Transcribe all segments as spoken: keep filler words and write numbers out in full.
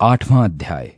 आठवां अध्याय।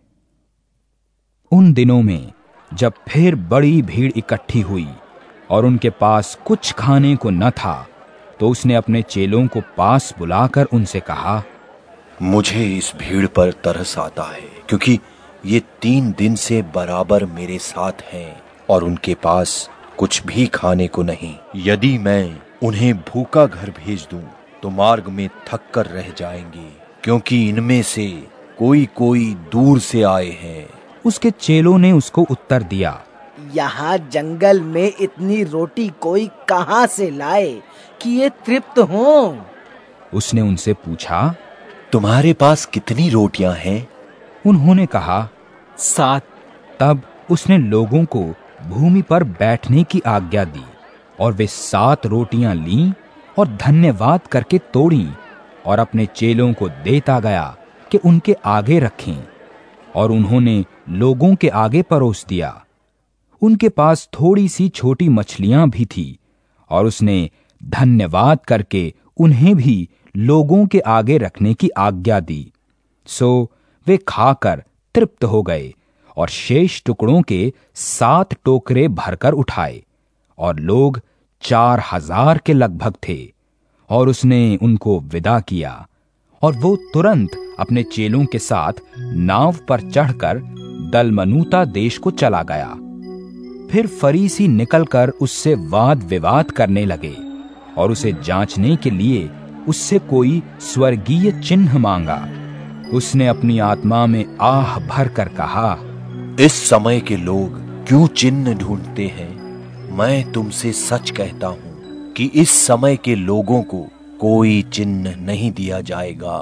उन दिनों में जब फिर बड़ी भीड़ इकट्ठी हुई और उनके पास कुछ खाने को न था, तो उसने अपने चेलों को पास बुलाकर उनसे कहा, मुझे इस भीड़ पर तरस आता है, क्योंकि ये तीन दिन से बराबर मेरे साथ हैं और उनके पास कुछ भी खाने को नहीं। यदि मैं उन्हें भूखा घर भेज दूं, तो मार्ग में थक कर रह जाएंगे, क्योंकि इनमें से कोई कोई दूर से आए हैं। उसके चेलों ने उसको उत्तर दिया, यहाँ जंगल में इतनी रोटी कोई कहाँ से लाए कि ये तृप्त हों? उसने उनसे पूछा, तुम्हारे पास कितनी रोटियां हैं? उन्होंने कहा, सात। तब उसने लोगों को भूमि पर बैठने की आज्ञा दी और वे सात रोटियां लीं और धन्यवाद करके तोड़ीं और अपने चेलों को देता गया कि उनके आगे रखें, और उन्होंने लोगों के आगे परोस दिया। उनके पास थोड़ी सी छोटी मछलियां भी थी और उसने धन्यवाद करके उन्हें भी लोगों के आगे रखने की आज्ञा दी। सो वे खाकर तृप्त हो गए और शेष टुकड़ों के सात टोकरे भरकर उठाए, और लोग चार हजार के लगभग थे। और उसने उनको विदा किया और वो तुरंत अपने चेलों के साथ नाव पर चढ़कर दलमनूता देश को चला गया। फिर फरीसी निकलकर उससे वाद विवाद करने लगे और उसे जांचने के लिए उससे कोई स्वर्गीय चिन्ह मांगा। उसने अपनी आत्मा में आह भर कर कहा, इस समय के लोग क्यों चिन्ह ढूंढते हैं? मैं तुमसे सच कहता हूं कि इस समय के लोगों को कोई चिन्ह नहीं दिया जाएगा।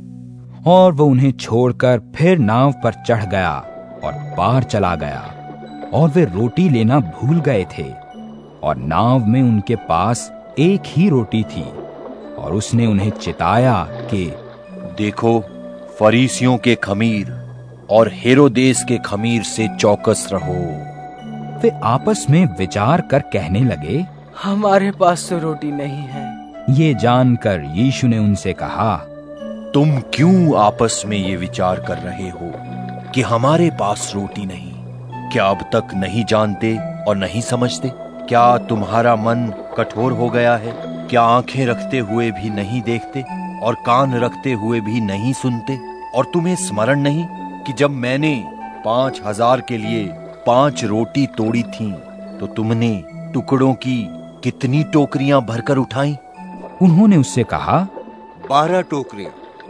और वो उन्हें छोड़कर फिर नाव पर चढ़ गया और पार चला गया, और वे रोटी लेना भूल गए थे, और नाव में उनके पास एक ही रोटी थी। और उसने उन्हें चिताया कि देखो, फरीसियों के खमीर और हेरोदेस के खमीर से चौकस रहो। वे आपस में विचार कर कहने लगे, हमारे पास तो रोटी नहीं है। ये जानकर यीशु ने उनसे कहा, तुम क्यों आपस में ये विचार कर रहे हो कि हमारे पास रोटी नहीं? क्या अब तक नहीं जानते और नहीं समझते? क्या तुम्हारा मन कठोर हो गया है? क्या आंखें रखते हुए भी नहीं देखते और कान रखते हुए भी नहीं सुनते? और तुम्हें स्मरण नहीं कि जब मैंने पांच हजार के लिए पांच रोटी तोड़ी थीं, तो तुमने टुकड़ों की कितनी टोकरियां भरकर उठाई? उन्होंने उससे कहा, बारह टोकरियां।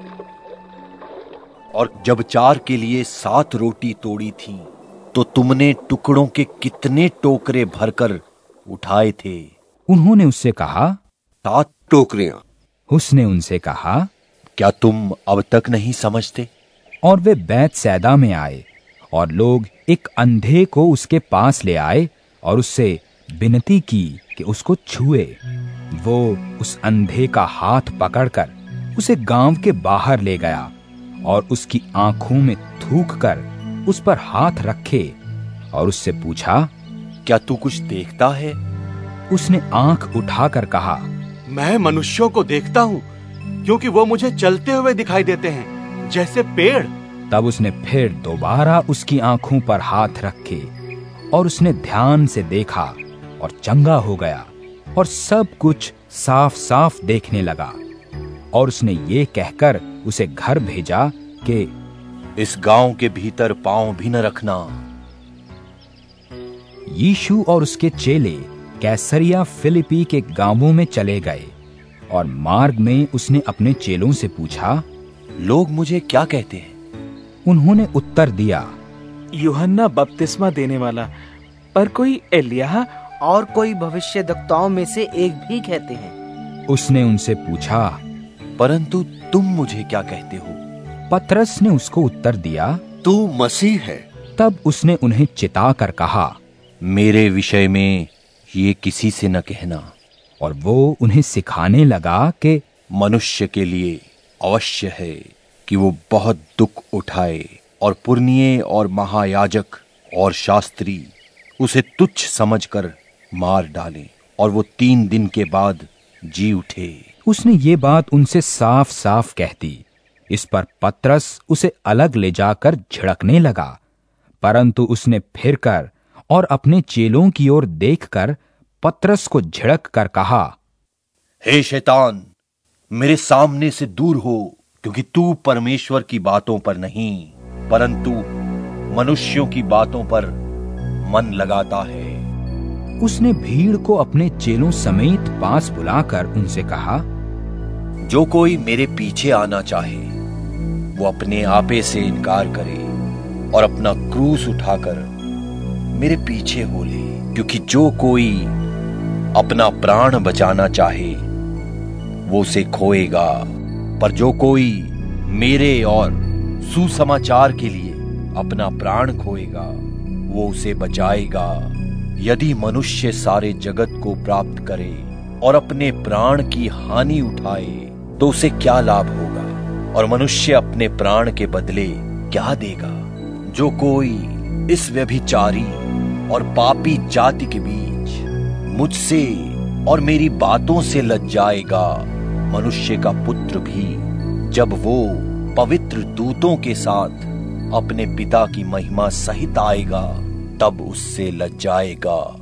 और जब चार के लिए सात रोटी तोड़ी थीं, तो तुमने टुकड़ों के कितने टोकरे भरकर उठाए थे? उन्होंने उससे कहा, सात टोकरियां। उसने उनसे कहा, क्या तुम अब तक नहीं समझते? और वे बैतसैदा में आए, और लोग एक अंधे को उसके पास ले आए और उससे विनती की कि उसको छुए। वो उस अंधे का हाथ पकड़कर उसे गांव के बाहर ले गया और उसकी आंखों में थूक कर उस पर हाथ रखे और उससे पूछा, क्या तू कुछ देखता है? उसने आंख उठाकर कहा, मैं मनुष्यों को देखता हूँ, क्योंकि वो मुझे चलते हुए दिखाई देते हैं, जैसे पेड़। तब उसने फिर दोबारा उसकी आंखों पर हाथ रखे और उसने ध्यान से देखा और चंगा हो गया और सब कुछ साफ साफ देखने लगा। और उसने ये कहकर उसे घर भेजा कि इस गांव के भीतर पांव भी न रखना। यीशु और उसके चेले कैसरिया फिलिपी के गांवों में चले गए, और मार्ग में उसने अपने चेलों से पूछा, लोग मुझे क्या कहते हैं? उन्होंने उत्तर दिया, यूहन्ना बपतिस्मा देने वाला, पर कोई एलिय्याह और कोई भविष्यद्वक्ताओं में से एक भी कहते हैं। उसने उनसे पूछा, परंतु तुम मुझे क्या कहते हो? पतरस ने उसको उत्तर दिया, तू मसीह है। तब उसने उन्हें चिताकर कहा, मेरे विषय में ये किसी से न कहना। और वो उन्हें सिखाने लगा कि मनुष्य के लिए अवश्य है कि वो बहुत दुख उठाए और पुरनिये और महायाजक और शास्त्री उसे तुच्छ समझकर मार डालें, और वो तीन दिन के बाद जी उठे। उसने ये बात उनसे साफ साफ कह दी, इस पर पतरस उसे अलग ले जाकर झिड़कने लगा, परंतु उसने फिरकर और अपने चेलों की ओर देखकर पतरस को झिड़क कर कहा, हे शैतान, मेरे सामने से दूर हो, क्योंकि तू परमेश्वर की बातों पर नहीं परंतु मनुष्यों की बातों पर मन लगाता है। उसने भीड़ को अपने चेलों समेत पास बुलाकर उनसे कहा, जो कोई मेरे पीछे आना चाहे वो अपने आपे से इनकार करे और अपना क्रूस उठाकर मेरे पीछे हो ले, क्योंकि जो कोई अपना प्राण बचाना चाहे वो उसे खोएगा, पर जो कोई मेरे और सुसमाचार के लिए अपना प्राण खोएगा वो उसे बचाएगा। यदि मनुष्य सारे जगत को प्राप्त करे और अपने प्राण की हानि उठाए तो उसे क्या लाभ होगा, और मनुष्य अपने प्राण के बदले क्या देगा। जो कोई इस व्यभिचारी और पापी जाति के बीच मुझसे और मेरी बातों से लज जाएगा, मनुष्य का पुत्र भी जब वो पवित्र दूतों के साथ अपने पिता की महिमा सहित आएगा तब उससे लज जाएगा।